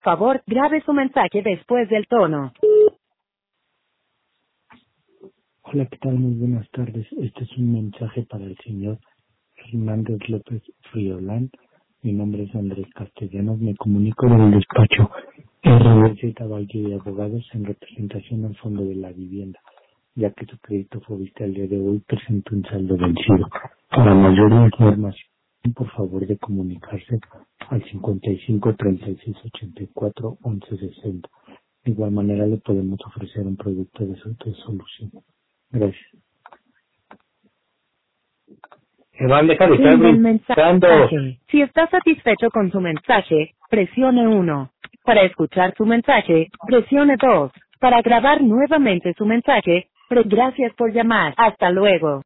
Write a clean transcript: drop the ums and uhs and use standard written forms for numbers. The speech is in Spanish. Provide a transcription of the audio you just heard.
Favor, grabe su mensaje después del tono. Hola, ¿qué tal? Muy buenas tardes. Este es un mensaje para el señor Hernández López Friolán. Mi nombre es Andrés Castellanos. Me comunico del despacho RBZ Valle de Abogados en representación al Fondo de la Vivienda, ya que su crédito Fovista al día de hoy presenta un saldo vencido. Para mayor información, por favor de comunicarse al 55 36 84 11 60. De igual manera le podemos ofrecer un producto de su solución. Gracias. Iván, deja de estar Fin del brincando. mensaje. Si está satisfecho con su mensaje, presione 1. Para escuchar su mensaje, presione 2. Para grabar nuevamente su mensaje, gracias por llamar. Hasta luego.